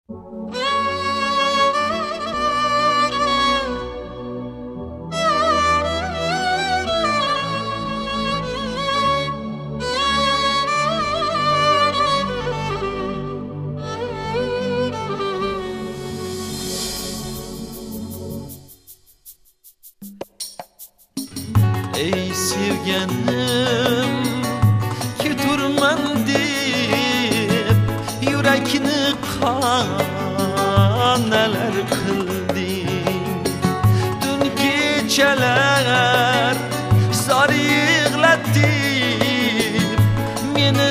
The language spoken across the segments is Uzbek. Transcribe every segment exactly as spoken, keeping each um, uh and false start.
Ey sevgenim ki durman deb yurakni qanalar qilding. Dün kechalar zor yig'latib meni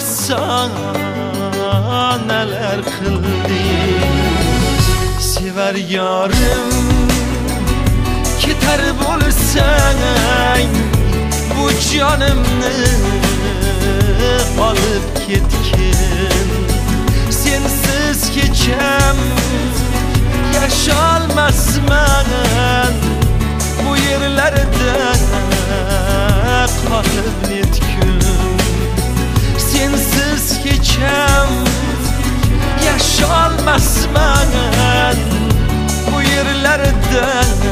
afsonalar qilding. Sevar yorim ketar bo'lsang bu jonimni olib ketgin. Sensiz kecham yasholmasman, bu yerlarda qolib netgin. Sensiz kecham yasholmasman, bu yerlarda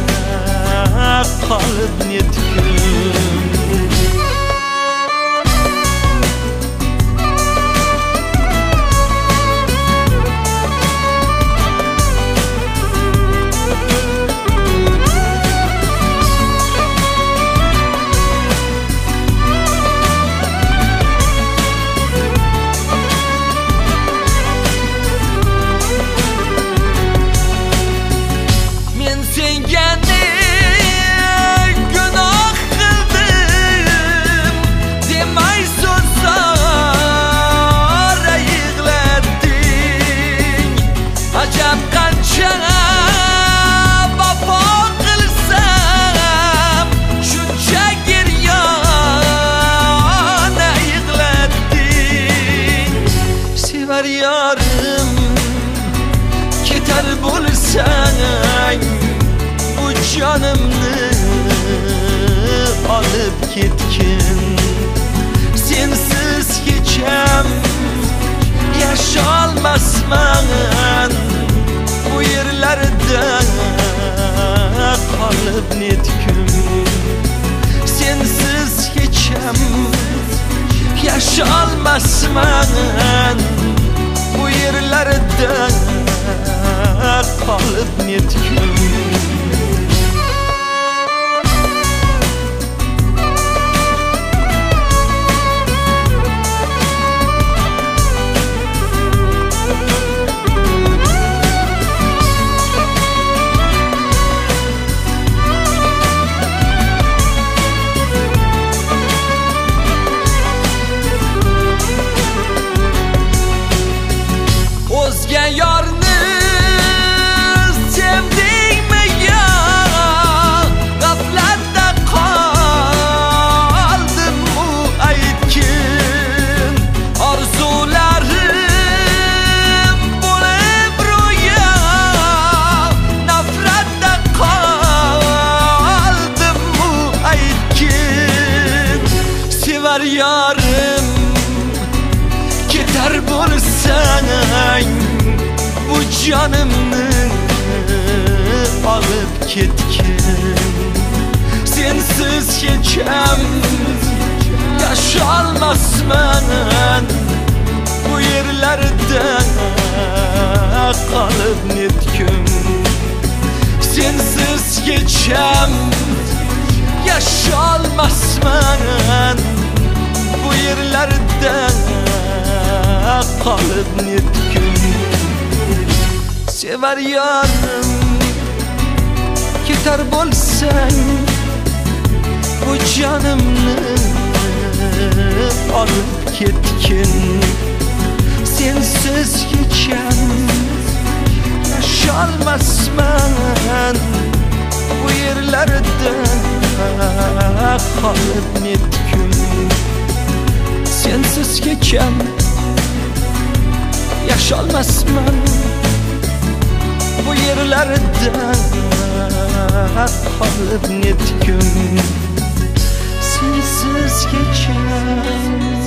qolib netgin. Men senga gunoh qildim demay so'zlar yig'latding. Ajab qancha vafo qilsam shuncha giryona yig'latding. Sevar yorim ketar bo'lsang bu jonimni olib ketgin. Sensiz kecham yasholmasman, bu yerlarda qolib netgin. Sensiz kecham yasholmasman, bu yerlarda qolib netgin. O'zga yorni sevdingmi yo? G'aflatda qoldim-u aytgin. Orzularim bo'lib ro'yo, nafratda qoldim-u aytgin. Sevar yorim ketar bo'lsang bu jonimni olib ketgin. Sensiz kecham yasholmasman, bu yerlarda qolib netgin. Sensiz kecham yasholmasman, bu yerlarda qolib netgin. Sevar yorim ketar bo'lsang bu jonimni olib ketgin. Sensiz kecham yasholmasman, bu yerlarda qolib netgin. Sensiz kecham yasholmasman, bu yerlarda qolib netgin. Sensiz kecham